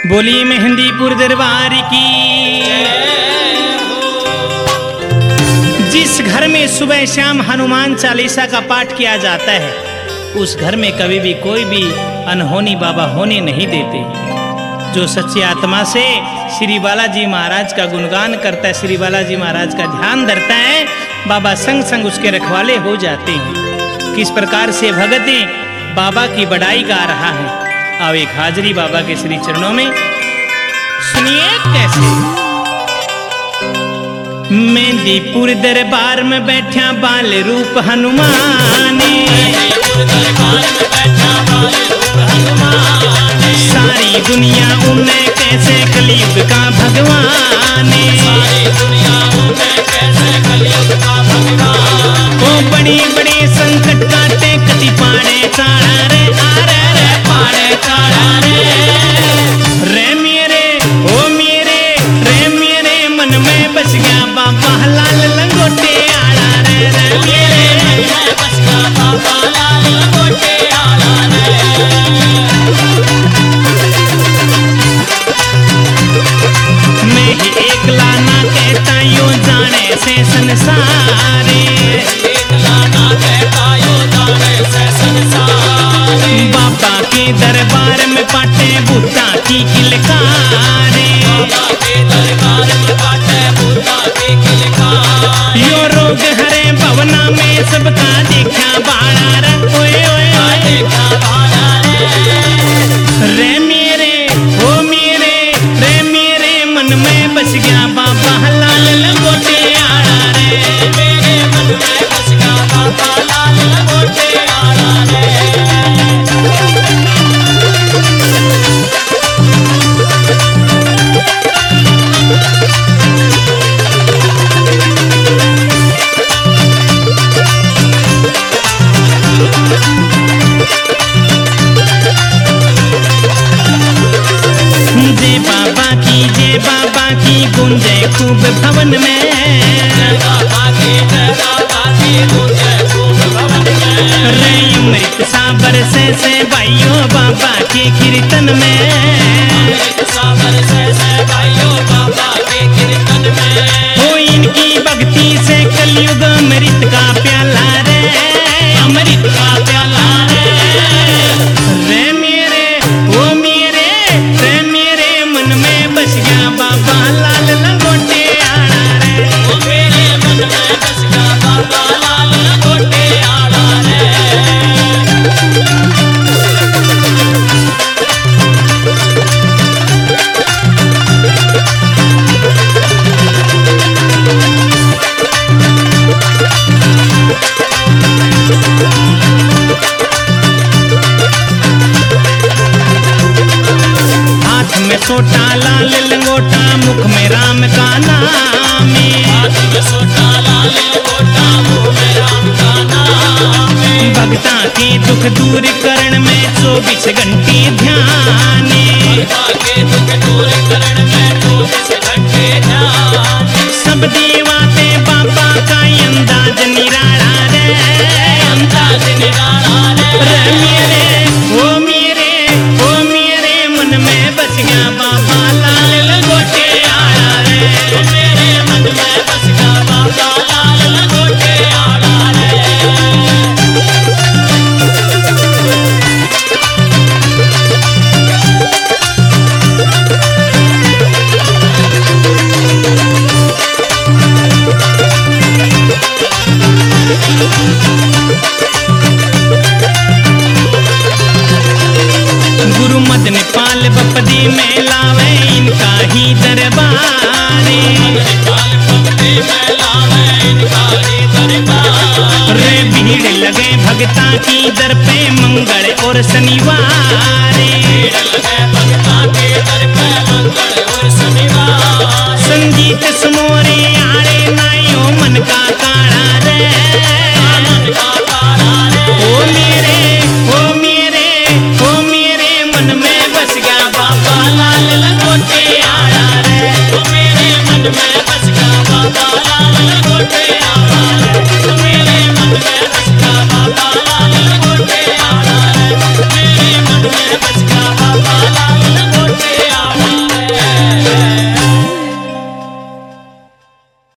बोली मेहंदीपुर दरबार की। जिस घर में सुबह शाम हनुमान चालीसा का पाठ किया जाता है, उस घर में कभी भी कोई भी अनहोनी बाबा होने नहीं देते। जो सच्ची आत्मा से श्री बालाजी महाराज का गुणगान करता है, श्री बालाजी महाराज का ध्यान धरता है, बाबा संग संग उसके रखवाले हो जाते हैं। किस प्रकार से भगत बाबा की बड़ाई गा रहा है, आओ एक हाजरी बाबा के श्री चरणों में सुनिए कैसे। मेहंदीपुर दरबार में बैठा बाल रूप हनुमान, सारी दुनिया उन्हें कैसे कलयुग का भगवान, वो बड़ी बड़ी संकट काटे कति पाड़े चाड़ा रे, आरे रे पाड़े चाड़ा रे मेरे ओ मेरे रे मेरे मन में बस गया बाबा लाल लंगोटे आड़ा रे मेरे मन में बस गया बाबा लाल लंगोटे आड़ा मैं ही एकला ना कहता यूं जाने से संसारे, एकला ना कहता यूं जाने से संसारे, बाबा के दरबार में पाटे बूटा की किलकारे, बाबा के दरबार में पाटे बूटा की किलकारे, यो रोग हरे भवना में सबका देखा बाड़ा रे, ओए ओए देखा बाड़ा रे मेरे ओ मेरे रे मेरे मन में बस गया बाबा लाल लंगोटे आड़ा रे, मेरे मन में बस गया बाबा लाल लंगोटे आड़ा रे। जय बाबा की गूंजे खूब भवन में, जय बाबा की गूंजे खूब भवन में, रे अमृत सा बरसे से भाइयों बाबा के कीर्तन में, अमृत सा बरसे से भाइयों बाबा के कीर्तन में, हो इनकी भक्ति से कलयुग अमृत का प्याला रे, अमृत का प्याला रे मेरे ओ मेरे रे मेरे मन में बस गया बाबा लाल लंगोटे आड़ा रे, ओ मेरे मन में बस गया बाबा लाल लंगोटे आड़ा रे। हाथ में सोटा लाल लंगोटा, मुख में राम का नाम, हाथ में सोटा लाल लंगोटा, मुख में राम का नाम, भक्ता के दुख दूर करण में 24 घंटे ध्यान, भक्ता के दुख दूर करण में 24 घंटे ध्यान, सब देवाते बाबा का अंदाज निराला रे, अंदाज निराला रे मेरे ओ मेरे ओ मेरे मन में बस गया बाबा लाल लंगोटे आड़ा रे, मेरे मन में बस गया बाबा लाल लंगोटे आड़ा रे। गुरु मदन पाल बपदी में लावे इनका ही दरबारे, रे भीड़ लगे भगता की दर पे मंगल और शनिवार,